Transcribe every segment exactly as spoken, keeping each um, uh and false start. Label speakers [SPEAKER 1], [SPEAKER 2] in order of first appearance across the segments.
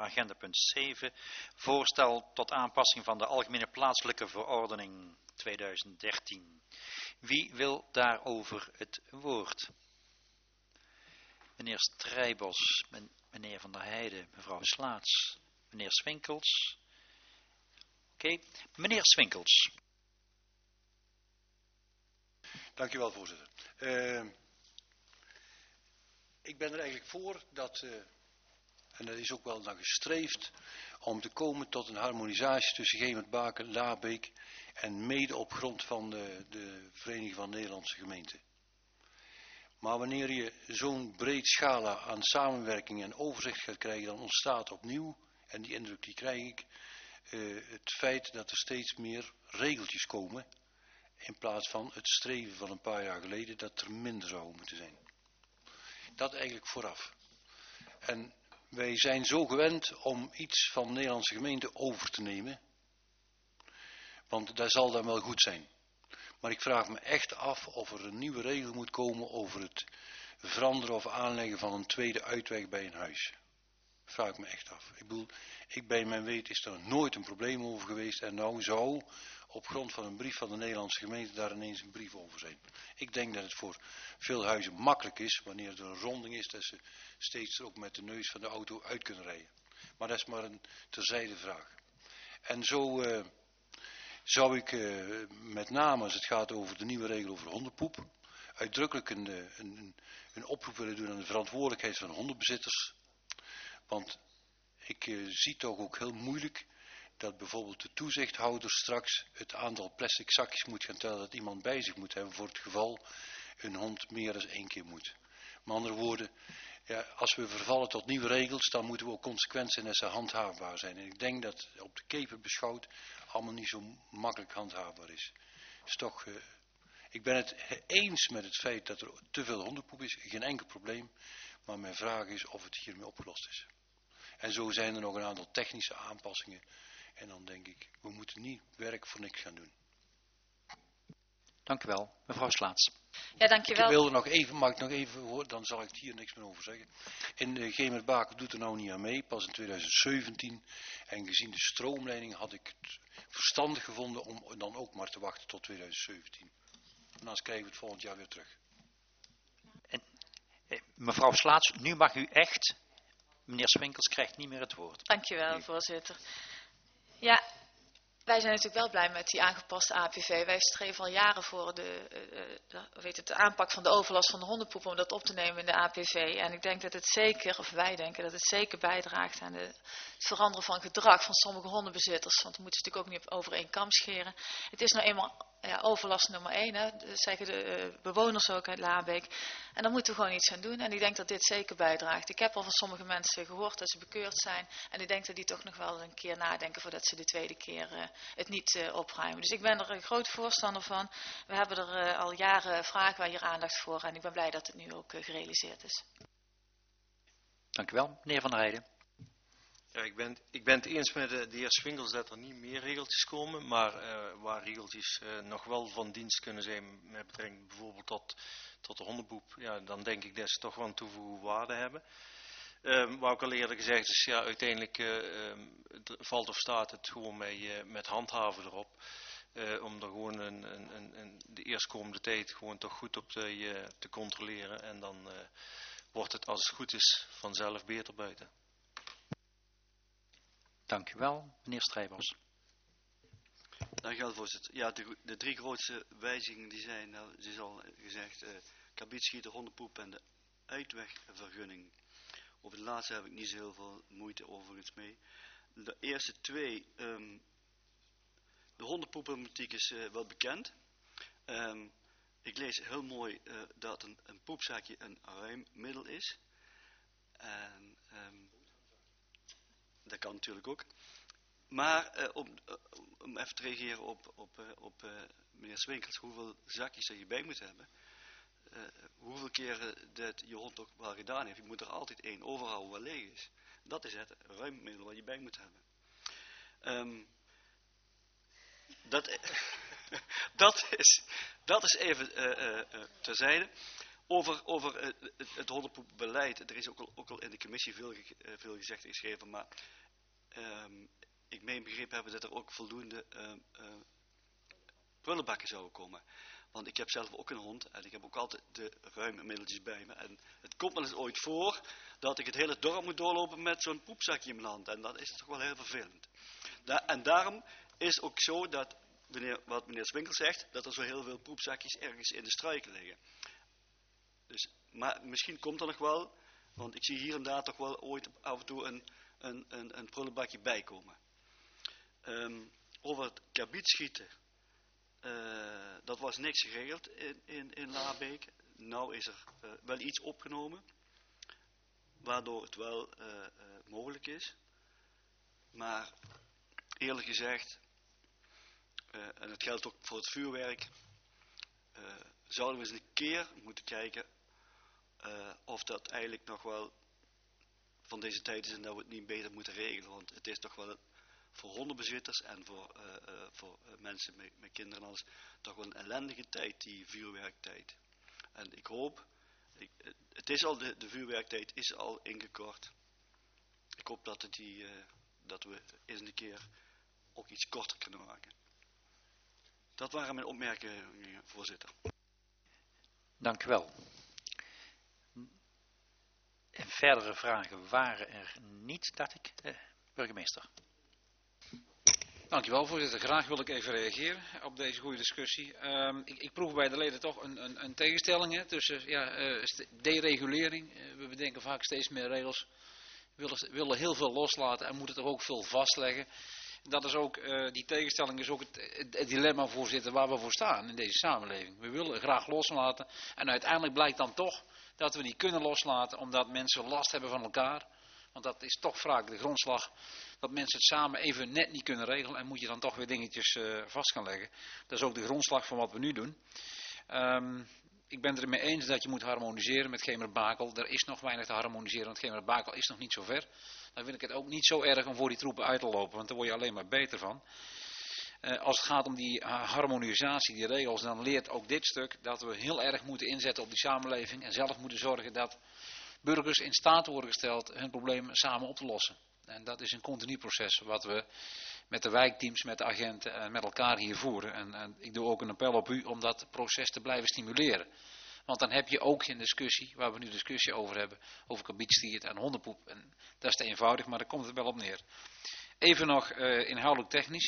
[SPEAKER 1] agenda punt zeven. Voorstel tot aanpassing van de Algemene Plaatselijke Verordening tweeduizend dertien. Wie wil daarover het woord? Meneer Strijbos, meneer Van der Heijden, mevrouw Slaats, meneer Swinkels. Oké, okay. Meneer Swinkels.
[SPEAKER 2] Dank u wel, voorzitter. Uh, ik ben er eigenlijk voor dat, uh, en dat is ook wel naar gestreefd, om te komen tot een harmonisatie tussen Gemert-Baken, Laabeek en mede op grond van de, de Vereniging van Nederlandse Gemeenten. Maar wanneer je zo'n breed scala aan samenwerking en overzicht gaat krijgen, dan ontstaat opnieuw, en die indruk die krijg ik, uh, het feit dat er steeds meer regeltjes komen, in plaats van het streven van een paar jaar geleden dat er minder zou moeten zijn. Dat eigenlijk vooraf. En wij zijn zo gewend om iets van de Nederlandse gemeente over te nemen, want dat zal dan wel goed zijn. Maar ik vraag me echt af of er een nieuwe regel moet komen over het veranderen of aanleggen van een tweede uitweg bij een huis. Dat vraag ik me echt af. Ik bedoel, ik bij mijn weet is er nooit een probleem over geweest en nou zou op grond van een brief van de Nederlandse gemeente daar ineens een brief over zijn. Ik denk dat het voor veel huizen makkelijk is, wanneer er een ronding is, dat ze steeds er ook met de neus van de auto uit kunnen rijden. Maar dat is maar een terzijde vraag. En zo uh, zou ik uh, met name als het gaat over de nieuwe regel over hondenpoep, uitdrukkelijk een, een, een oproep willen doen aan de verantwoordelijkheid van hondenbezitters. Want ik uh, zie toch ook heel moeilijk dat bijvoorbeeld de toezichthouder straks het aantal plastic zakjes moet gaan tellen dat iemand bij zich moet hebben voor het geval een hond meer dan één keer moet. Met andere woorden, ja, als we vervallen tot nieuwe regels, dan moeten we ook consequent zijn dat ze handhaafbaar zijn. En ik denk dat op de keper beschouwd allemaal niet zo makkelijk handhaafbaar is. Dus toch, uh, ik ben het eens met het feit dat er te veel hondenpoep is, geen enkel probleem. Maar mijn vraag is of het hiermee opgelost is. En zo zijn er nog een aantal technische aanpassingen. En dan denk ik, we moeten niet werk voor niks gaan doen.
[SPEAKER 1] Dank u wel. Mevrouw Slaats.
[SPEAKER 3] Ja, dank je wel.
[SPEAKER 2] Ik wilde nog even, mag ik nog even horen, dan zal ik hier niks meer over zeggen. In uh, Gemert-Baken doet er nou niet aan mee, pas in tweeduizend zeventien. En gezien de stroomleiding had ik het verstandig gevonden om dan ook maar te wachten tot tweeduizend zeventien. En anders krijgen we het volgend jaar weer terug.
[SPEAKER 1] En, eh, mevrouw Slaats, nu mag u echt, meneer Swinkels krijgt niet meer het woord.
[SPEAKER 3] Dank je wel, nee. Voorzitter. Ja, wij zijn natuurlijk wel blij met die aangepaste A P V. Wij streven al jaren voor de, uh, de, weet het, de aanpak van de overlast van de hondenpoep om dat op te nemen in de A P V. En ik denk dat het zeker, of wij denken dat het zeker bijdraagt aan de, het veranderen van gedrag van sommige hondenbezitters. Want we moeten ze natuurlijk ook niet over één kam scheren. Het is nou eenmaal ja, overlast nummer één, hè, dat zeggen de uh, bewoners ook uit Laabeek. En daar moeten we gewoon iets aan doen. En ik denk dat dit zeker bijdraagt. Ik heb al van sommige mensen gehoord dat ze bekeurd zijn. En ik denk dat die toch nog wel een keer nadenken voordat ze de tweede keer uh, het niet uh, opruimen. Dus ik ben er een groot voorstander van. We hebben er uh, al jaren vragen wij hier aandacht voor. En ik ben blij dat het nu ook uh, gerealiseerd is.
[SPEAKER 1] Dank u wel. Meneer Van der Heijden.
[SPEAKER 4] Ja, ik, ben, ik ben het eens met de, de heer Swinkels dat er niet meer regeltjes komen, maar uh, waar regeltjes uh, nog wel van dienst kunnen zijn met betrekking bijvoorbeeld tot, tot de hondenpoep, ja, dan denk ik dat ze toch wel een toegevoegde waarde hebben. Uh, wat ook al eerder gezegd is, ja, uiteindelijk uh, uh, valt of staat het gewoon mee, uh, met handhaven erop. Uh, om er gewoon een, een, een, een, de eerstkomende tijd gewoon toch goed op te, uh, te controleren. En dan uh, wordt het, als het goed is, vanzelf beter buiten.
[SPEAKER 1] Dank u wel, meneer Strijbos.
[SPEAKER 5] Dank u wel, voorzitter. Ja, de, de drie grootste wijzigingen die zijn, nou, het is al gezegd, uh, kabietschieter, hondenpoep en de uitwegvergunning. Over de laatste heb ik niet zo heel veel moeite overigens mee. De eerste twee, um, de hondenpoepproblematiek is uh, wel bekend. Um, ik lees heel mooi uh, dat een, een poepzakje een ruimmiddel is. En um, dat kan natuurlijk ook. Maar uh, om, uh, om even te reageren op, op, uh, op uh, meneer Swinkels, hoeveel zakjes er je bij moet hebben. Uh, hoeveel keren dat je hond ook wel gedaan heeft. Je moet er altijd één overhouden wat leeg is. Dat is het ruimmiddel wat je bij moet hebben. Um, dat, dat, is, dat is even uh, uh, uh, terzijde. over, over het, het, het hondenpoepbeleid. Er is ook al, ook al in de commissie veel, ge, veel gezegd en geschreven, maar um, ik meen begrepen hebben dat er ook voldoende uh, uh, prullenbakken zouden komen. Want ik heb zelf ook een hond en ik heb ook altijd de ruime middeltjes bij me. En het komt wel eens ooit voor dat ik het hele dorp moet doorlopen met zo'n poepzakje in mijn hand. En dat is toch wel heel vervelend. Da- en daarom is ook zo dat, meneer, wat meneer Swinkel zegt, dat er zo heel veel poepzakjes ergens in de struiken liggen. Dus, maar misschien komt er nog wel, want ik zie hier en daar toch wel ooit af en toe een, een, een, een prullenbakje bijkomen. Um, over het kabietschieten. Uh, dat was niks geregeld in, in, in Laarbeek. Nou is er uh, wel iets opgenomen, waardoor het wel uh, uh, mogelijk is. Maar eerlijk gezegd, uh, en het geldt ook voor het vuurwerk, uh, zouden we eens een keer moeten kijken uh, of dat eigenlijk nog wel van deze tijd is en dat we het niet beter moeten regelen. Want het is toch wel voor hondenbezitters en voor, uh, uh, voor uh, mensen met, met kinderen en alles toch wel een ellendige tijd, die vuurwerktijd. En ik hoop, ik, het is al de, de vuurwerktijd is al ingekort. Ik hoop dat, het die, uh, dat we eens een keer ook iets korter kunnen maken. Dat waren mijn opmerkingen, voorzitter.
[SPEAKER 1] Dank u wel. En verdere vragen waren er niet, dacht ik, eh, burgemeester.
[SPEAKER 6] Dankjewel, voorzitter. Graag wil ik even reageren op deze goede discussie. Um, ik, ik proef bij de leden toch een, een, een tegenstelling hè, tussen ja, uh, deregulering. Uh, we bedenken vaak steeds meer regels. We willen, willen heel veel loslaten en moeten toch ook veel vastleggen. Dat is ook, uh, die tegenstelling is ook het, het, het dilemma, voorzitter, waar we voor staan in deze samenleving. We willen graag loslaten en uiteindelijk blijkt dan toch dat we niet kunnen loslaten omdat mensen last hebben van elkaar. Want dat is toch vaak de grondslag dat mensen het samen even net niet kunnen regelen en moet je dan toch weer dingetjes uh, vast gaan leggen. Dat is ook de grondslag van wat we nu doen. Um, ik ben het er mee eens dat je moet harmoniseren met Gemert-Bakel. Er is nog weinig te harmoniseren, want Gemert-Bakel is nog niet zo ver. Dan vind ik het ook niet zo erg om voor die troepen uit te lopen, want daar word je alleen maar beter van. Uh, als het gaat om die uh, harmonisatie, die regels, dan leert ook dit stuk dat we heel erg moeten inzetten op die samenleving en zelf moeten zorgen dat burgers in staat worden gesteld hun problemen samen op te lossen. En dat is een continu proces wat we met de wijkteams, met de agenten en met elkaar hier voeren. En, en ik doe ook een appel op u om dat proces te blijven stimuleren. Want dan heb je ook in discussie, waar we nu discussie over hebben, over kabietstiert en hondenpoep. En dat is te eenvoudig, maar daar komt het wel op neer. Even nog uh, inhoudelijk technisch.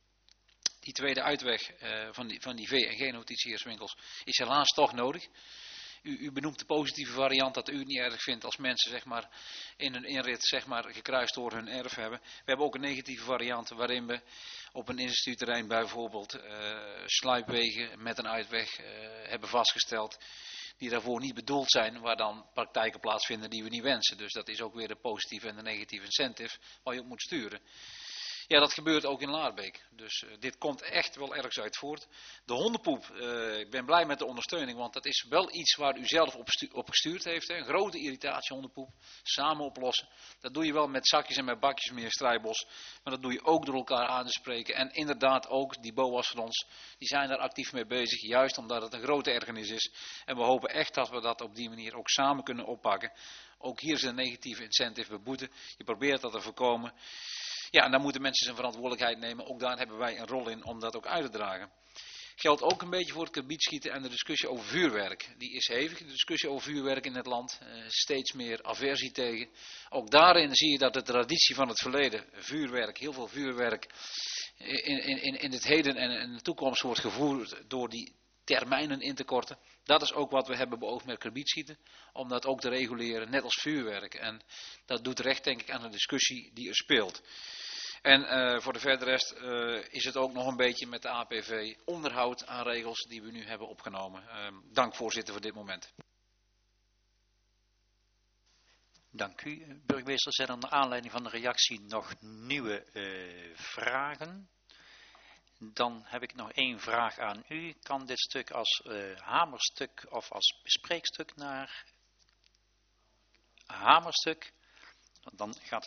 [SPEAKER 6] Die tweede uitweg uh, van die, van die V- en G-notitiërswinkels is helaas toch nodig. U, u benoemt de positieve variant dat u het niet erg vindt als mensen zeg maar, in hun inrit zeg maar, gekruist door hun erf hebben. We hebben ook een negatieve variant waarin we op een instituutterrein bijvoorbeeld uh, sluipwegen met een uitweg uh, hebben vastgesteld. Die daarvoor niet bedoeld zijn, waar dan praktijken plaatsvinden die we niet wensen. Dus dat is ook weer de positieve en de negatieve incentive waar je op moet sturen. Ja, dat gebeurt ook in Laarbeek. Dus uh, dit komt echt wel ergens uit voort. De hondenpoep, uh, ik ben blij met de ondersteuning, want dat is wel iets waar u zelf op, stu- op gestuurd heeft. Hè. Een grote irritatie hondenpoep, samen oplossen. Dat doe je wel met zakjes en met bakjes, meneer Strijbos. Maar dat doe je ook door elkaar aan te spreken. En inderdaad ook, die B O A's van ons, die zijn daar actief mee bezig. Juist omdat het een grote ergernis is. En we hopen echt dat we dat op die manier ook samen kunnen oppakken. Ook hier is een negatieve incentive beboeten. Je probeert dat te voorkomen. Ja, en dan moeten mensen zijn verantwoordelijkheid nemen. Ook daar hebben wij een rol in om dat ook uit te dragen. Geldt ook een beetje voor het kabietschieten en de discussie over vuurwerk. Die is hevig, de discussie over vuurwerk in het land. Uh, steeds meer aversie tegen. Ook daarin zie je dat de traditie van het verleden, vuurwerk, heel veel vuurwerk, in, in, in het heden en in de toekomst wordt gevoerd door die termijnen in te korten. Dat is ook wat we hebben beoogd met kabietschieten. Om dat ook te reguleren, net als vuurwerk. En dat doet recht, denk ik, aan de discussie die er speelt. En uh, voor de verdere rest uh, is het ook nog een beetje met de A P V onderhoud aan regels die we nu hebben opgenomen. Uh, dank voorzitter voor dit moment.
[SPEAKER 1] Dank u, burgemeester. Zijn er naar aanleiding van de reactie nog nieuwe uh, vragen? Dan heb ik nog één vraag aan u. Kan dit stuk als uh, hamerstuk of als bespreekstuk naar hamerstuk? Dan gaat